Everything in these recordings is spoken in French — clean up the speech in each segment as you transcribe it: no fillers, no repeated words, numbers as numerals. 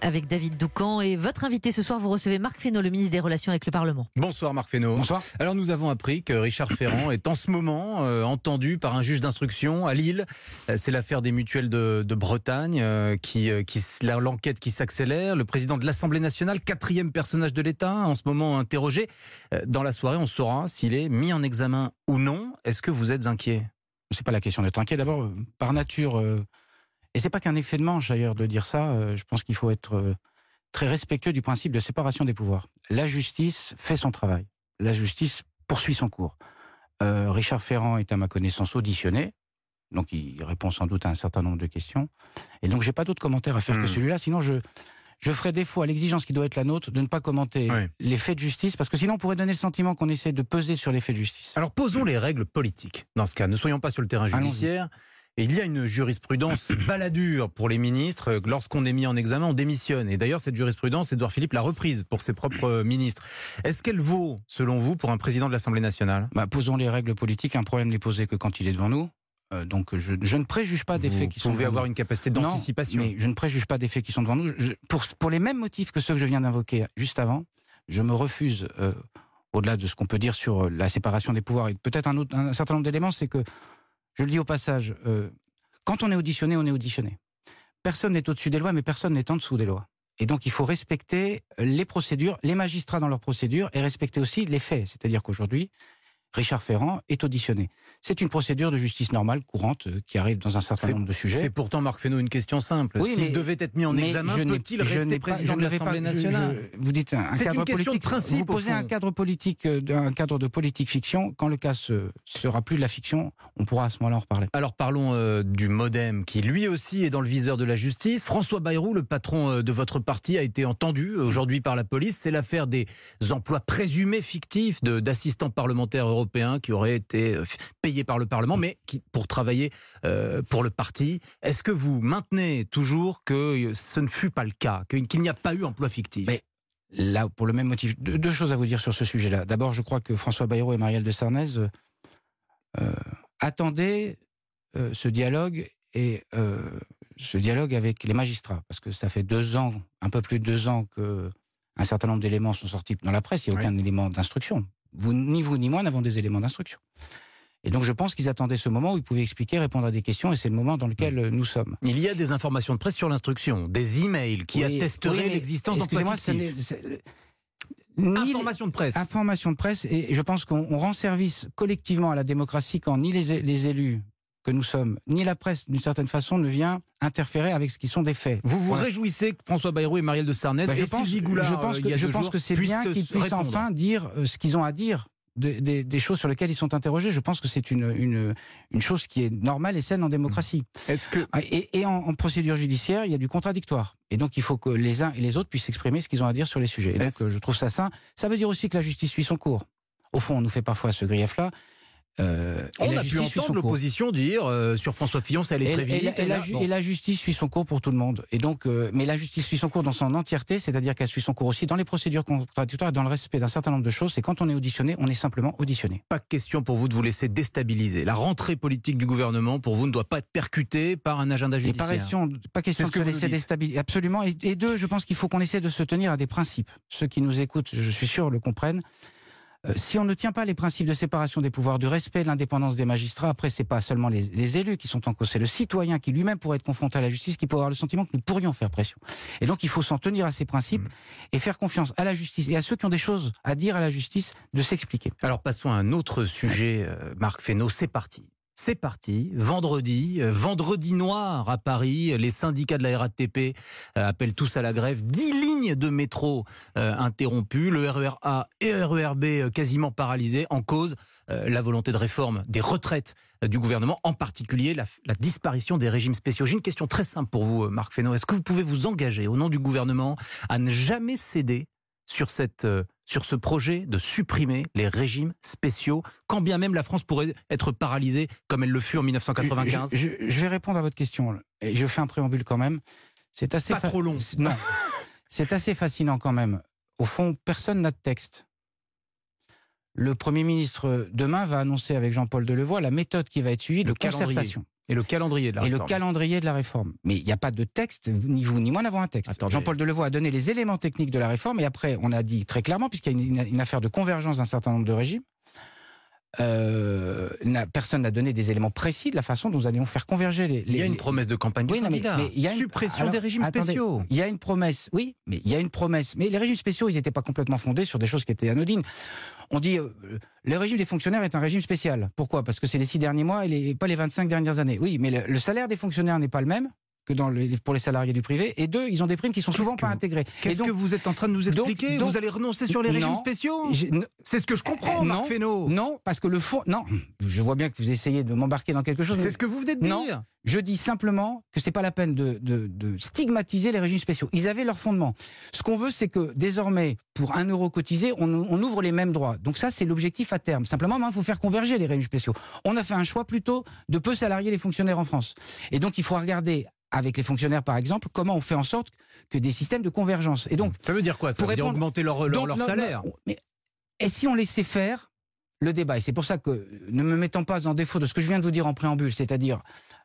avec David Doucan. Et votre invité ce soir, vous recevez Marc Fesneau, le ministre des Relations avec le Parlement. Bonsoir Marc Fesneau. Bonsoir. Alors nous avons appris que Richard Ferrand est en ce moment entendu par un juge d'instruction à Lille. C'est l'affaire des mutuelles de Bretagne, l'enquête qui s'accélère. Le président de l'Assemblée nationale, 4e personnage de l'État, en ce moment interrogé. Dans la soirée, on saura s'il est mis en examen ou non. Est-ce que vous êtes inquiet ? C'est pas la question d'être inquiet. D'abord, par nature, et c'est pas qu'un effet de manche d'ailleurs de dire ça, je pense qu'il faut être très respectueux du principe de séparation des pouvoirs. La justice fait son travail. La justice poursuit son cours. Richard Ferrand est à ma connaissance auditionné, donc il répond sans doute à un certain nombre de questions. Et donc j'ai pas d'autres commentaires à faire que celui-là, sinon je ferai défaut à l'exigence qui doit être la nôtre de ne pas commenter les faits de justice, parce que sinon on pourrait donner le sentiment qu'on essaie de peser sur les faits de justice. Alors posons les règles politiques. Dans ce cas, ne soyons pas sur le terrain judiciaire. Et il y a une jurisprudence baladure pour les ministres. Lorsqu'on est mis en examen, on démissionne. Et d'ailleurs, cette jurisprudence, Édouard Philippe l'a reprise pour ses propres ministres. Est-ce qu'elle vaut, selon vous, pour un président de l'Assemblée nationale ? Posons les règles politiques. Un problème n'est posé que quand il est devant nous. Donc je ne préjuge pas des faits qui sont devant nous. Vous pouvez avoir une capacité d'anticipation. Non, mais je ne préjuge pas des faits qui sont devant nous. Pour les mêmes motifs que ceux que je viens d'invoquer juste avant, je me refuse, au-delà de ce qu'on peut dire sur la séparation des pouvoirs, et peut-être un certain nombre d'éléments, c'est que, je le dis au passage, quand on est auditionné, on est auditionné. Personne n'est au-dessus des lois, mais personne n'est en dessous des lois. Et donc il faut respecter les procédures, les magistrats dans leurs procédures, et respecter aussi les faits. C'est-à-dire qu'aujourd'hui, Richard Ferrand est auditionné. C'est une procédure de justice normale, courante, qui arrive dans un certain nombre de sujets. C'est pourtant, Marc Fesneau, une question simple. S'il devait être mis en examen, peut-il rester président de l'Assemblée nationale ? Vous dites un cadre politique. Principe, vous posez un cadre politique, un cadre de politique-fiction. Quand le cas sera plus de la fiction, on pourra à ce moment-là en reparler. Alors parlons du MoDem, qui lui aussi est dans le viseur de la justice. François Bayrou, le patron de votre parti, a été entendu aujourd'hui par la police. C'est l'affaire des emplois présumés fictifs d'assistants parlementaires européens qui auraient été payés par le Parlement, mais pour travailler pour le parti. Est-ce que vous maintenez toujours que ce ne fut pas le cas, qu'il n'y a pas eu emploi fictif ? Mais là, pour le même motif, deux choses à vous dire sur ce sujet-là. D'abord, je crois que François Bayrou et Marielle de Sarnez attendaient ce dialogue et ce dialogue avec les magistrats, parce que ça fait 2 ans, un peu plus de 2 ans qu'un certain nombre d'éléments sont sortis dans la presse. Il n'y a aucun élément d'instruction. Ni vous ni moi n'avons des éléments d'instruction. Et donc je pense qu'ils attendaient ce moment où ils pouvaient expliquer, répondre à des questions, et c'est le moment dans lequel nous sommes. Il y a des informations de presse sur l'instruction, des emails qui attesteraient l'existence d'emplois fictifs. Information de presse. Information de presse, et je pense qu'on rend service collectivement à la démocratie quand ni les élus que nous sommes, ni la presse, d'une certaine façon, ne vient interférer avec ce qui sont des faits. Vous vous réjouissez que François Bayrou et Marielle de Sarnez et Sylvie Goulard, je pense que c'est bien qu'ils puissent enfin dire ce qu'ils ont à dire, des choses sur lesquelles ils sont interrogés. Je pense que c'est une chose qui est normale et saine en démocratie. Est-ce que... Et en procédure judiciaire, il y a du contradictoire. Et donc il faut que les uns et les autres puissent exprimer ce qu'ils ont à dire sur les sujets. Et donc je trouve ça sain. Ça veut dire aussi que la justice suit son cours. Au fond, on nous fait parfois ce grief-là. On a pu entendre l'opposition dire sur François Fillon ça allait très vite. Et la justice suit son cours pour tout le monde. Et donc, mais la justice suit son cours dans son entièreté, c'est-à-dire qu'elle suit son cours aussi dans les procédures contradictoires, dans le respect d'un certain nombre de choses. C'est quand on est auditionné, on est simplement auditionné. Pas question pour vous de vous laisser déstabiliser. La rentrée politique du gouvernement, pour vous, ne doit pas être percutée par un agenda judiciaire. Pas question de se laisser déstabiliser. Absolument. Et deux, je pense qu'il faut qu'on essaie de se tenir à des principes. Ceux qui nous écoutent, je suis sûr, le comprennent. Si on ne tient pas les principes de séparation des pouvoirs, du respect de l'indépendance des magistrats, après c'est pas seulement les élus qui sont en cause, c'est le citoyen qui lui-même pourrait être confronté à la justice, qui pourrait avoir le sentiment que nous pourrions faire pression. Et donc il faut s'en tenir à ces principes et faire confiance à la justice et à ceux qui ont des choses à dire à la justice de s'expliquer. Alors passons à un autre sujet, Marc Fesneau, c'est parti. C'est parti, vendredi noir à Paris, les syndicats de la RATP appellent tous à la grève, 10 lignes de métro interrompues, le RER A et le RER B quasiment paralysés, en cause la volonté de réforme des retraites du gouvernement, en particulier la disparition des régimes spéciaux. J'ai une question très simple pour vous, Marc Fesneau, est-ce que vous pouvez vous engager au nom du gouvernement à ne jamais céder sur ce projet de supprimer les régimes spéciaux, quand bien même la France pourrait être paralysée comme elle le fut en 1995 ? Je vais répondre à votre question, et je fais un préambule quand même. C'est assez pas trop long. Non, c'est assez fascinant quand même. Au fond, personne n'a de texte. le Premier ministre demain va annoncer avec Jean-Paul Delevoye la méthode qui va être suivie de concertation. Et le calendrier de la réforme. Et le calendrier de la réforme. Mais il n'y a pas de texte, ni vous ni moi n'avons un texte. Attendez. Jean-Paul Delevoye a donné les éléments techniques de la réforme et après on a dit très clairement, puisqu'il y a une affaire de convergence d'un certain nombre de régimes, personne n'a donné des éléments précis de la façon dont nous allions faire converger les... Il y a une promesse de campagne du candidat. mais il y a suppression des régimes spéciaux. Il y a une promesse, oui, mais il y a une promesse. Mais les régimes spéciaux, ils n'étaient pas complètement fondés sur des choses qui étaient anodines. On dit, le régime des fonctionnaires est un régime spécial. Pourquoi ? Parce que c'est les 6 derniers mois et pas les 25 dernières années. Oui, mais le salaire des fonctionnaires n'est pas le même que pour les salariés du privé. Et 2, ils ont des primes qui sont souvent pas intégrées. Qu'est-ce que vous êtes en train de nous expliquer ? Vous allez renoncer sur les régimes spéciaux ? C'est ce que je comprends, Marc Fesneau. Non, parce que le fond... Non, je vois bien que vous essayez de m'embarquer dans quelque chose. C'est ce que vous venez de non, dire. Je dis simplement que c'est pas la peine de stigmatiser les régimes spéciaux. Ils avaient leur fondement. Ce qu'on veut, c'est que désormais, pour 1 euro cotisé, on ouvre les mêmes droits. Donc ça, c'est l'objectif à terme. Simplement, il faut faire converger les régimes spéciaux. On a fait un choix plutôt de peu salarier les fonctionnaires en France. Et donc, il faut regarder avec les fonctionnaires, par exemple, comment on fait en sorte que des systèmes de convergence. Et donc, ça veut dire quoi ? Ça veut dire augmenter leur salaire ? Et si on laissait faire le débat ? Et c'est pour ça que, ne me mettant pas en défaut de ce que je viens de vous dire en préambule, c'est-à-dire,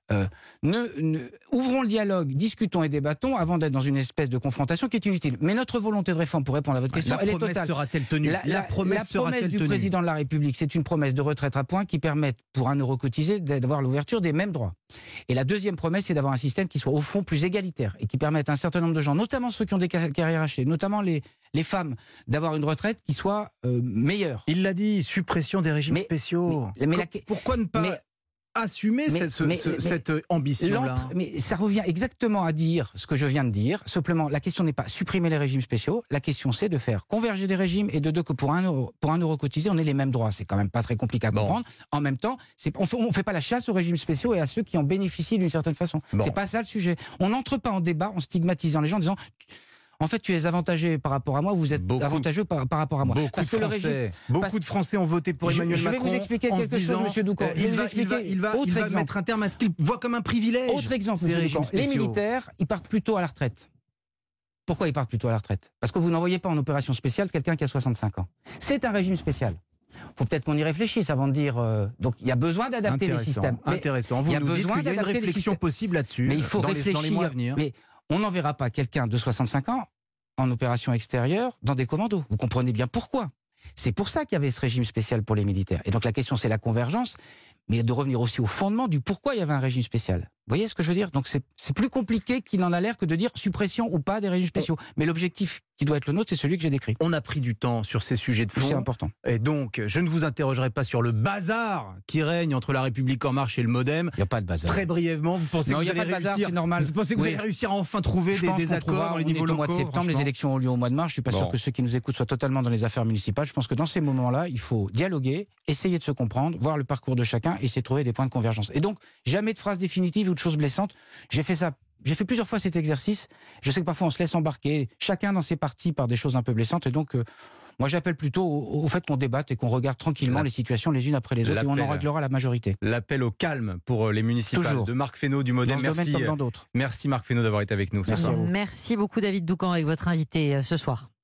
ouvrons le dialogue, discutons et débattons avant d'être dans une espèce de confrontation qui est inutile. Mais notre volonté de réforme, pour répondre à votre question, elle est totale. Sera-t-elle tenue ? La promesse du président de la République, c'est une promesse de retraite à points qui permette, pour 1 euro cotisé, d'avoir l'ouverture des mêmes droits. Et la deuxième promesse, c'est d'avoir un système qui soit au fond plus égalitaire et qui permette à un certain nombre de gens, notamment ceux qui ont des carrières hachées, notamment les femmes, d'avoir une retraite qui soit meilleure. Il l'a dit, suppression des régimes spéciaux. Pourquoi ne pas assumer cette ambition-là ? Mais ça revient exactement à dire ce que je viens de dire. Simplement, la question n'est pas supprimer les régimes spéciaux. La question, c'est de faire converger des régimes et de deux que pour 1 euro cotisé, on ait les mêmes droits. C'est quand même pas très compliqué à comprendre. En même temps, on fait pas la chasse aux régimes spéciaux et à ceux qui en bénéficient d'une certaine façon. C'est pas ça le sujet. On n'entre pas en débat en stigmatisant les gens en disant... En fait, tu es avantagé par rapport à moi, vous êtes avantageux par rapport à moi. Beaucoup de Français ont voté pour Emmanuel Macron. Je vais vous expliquer quelque chose, monsieur Doucan. Il va mettre un terme à ce qu'il voit comme un privilège. Autre exemple, monsieur Doucan. Les militaires, ils partent plutôt à la retraite. Pourquoi ils partent plutôt à la retraite ? Parce que vous n'envoyez pas en opération spéciale quelqu'un qui a 65 ans. C'est un régime spécial. Il faut peut-être qu'on y réfléchisse avant de dire... donc il y a besoin d'adapter les systèmes. Intéressant. Vous nous dites qu'il y a une réflexion possible là-dessus. Mais il faut réfléchir. Dans les mois à venir. On n'enverra pas quelqu'un de 65 ans en opération extérieure dans des commandos. Vous comprenez bien pourquoi. C'est pour ça qu'il y avait ce régime spécial pour les militaires. Et donc la question, c'est la convergence, mais de revenir aussi au fondement du pourquoi il y avait un régime spécial. Vous voyez ce que je veux dire ? Donc c'est plus compliqué qu'il n'en a l'air que de dire suppression ou pas des régimes spéciaux. Mais l'objectif qui doit être le nôtre, c'est celui que j'ai décrit. On a pris du temps sur ces sujets de fond. C'est important. Et donc, je ne vous interrogerai pas sur le bazar qui règne entre La République En Marche et le MoDem. Il n'y a pas de bazar. Très brièvement, vous pensez que vous allez réussir, vous pensez que vous allez réussir à enfin trouver des accords dans les niveaux locaux ? Au mois de septembre, les élections ont lieu au mois de mars. Je ne suis pas sûr que ceux qui nous écoutent soient totalement dans les affaires municipales. Je pense que dans ces moments-là, il faut dialoguer, essayer de se comprendre, voir le parcours de chacun et essayer de trouver des points de convergence. Et donc, jamais de phrases définitives ou de choses blessantes. J'ai fait plusieurs fois cet exercice. Je sais que parfois on se laisse embarquer, chacun dans ses parties, par des choses un peu blessantes. Et donc, moi j'appelle plutôt au fait qu'on débatte et qu'on regarde tranquillement les situations les unes après les autres et on en réglera la majorité. L'appel au calme pour les municipales de Marc Fesneau du MoDem. Merci Marc Fesneau d'avoir été avec nous ce soir. Merci beaucoup David Doucan avec votre invité ce soir.